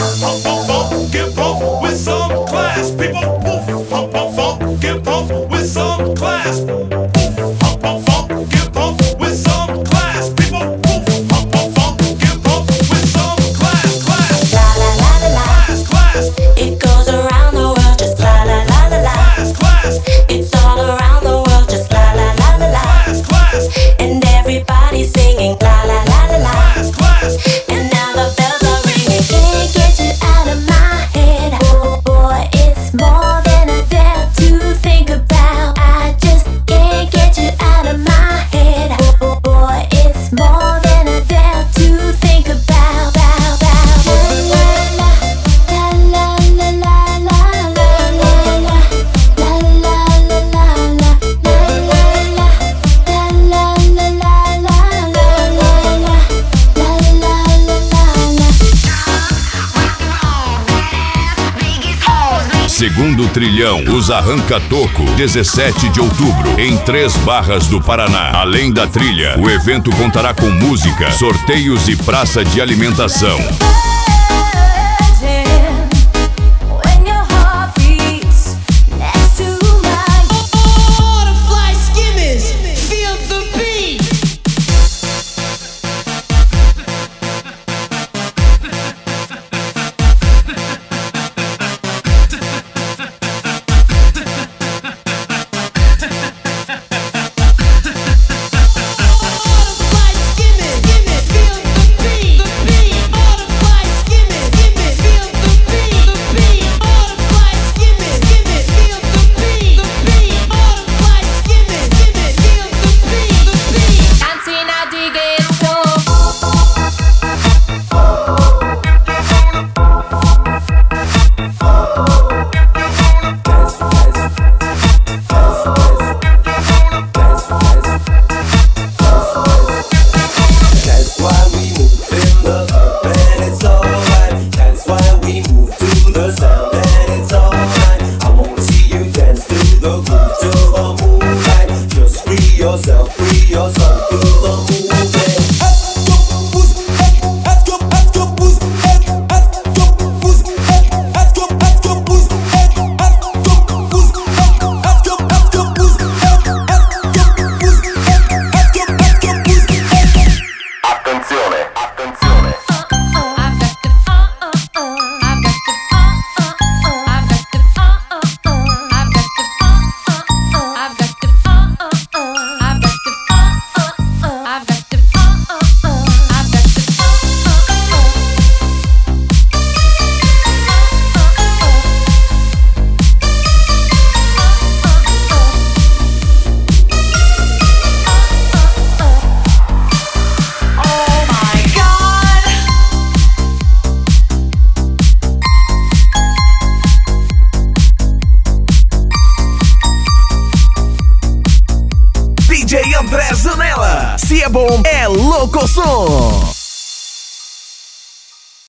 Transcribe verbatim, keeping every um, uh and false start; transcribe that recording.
Segundo Trilhão, os Arranca-Toco, dezessete de outubro, em Três Barras do Paraná. Além da trilha, o evento contará com música, sorteios e praça de alimentação. D J André Zanella, se é bom, é louco som.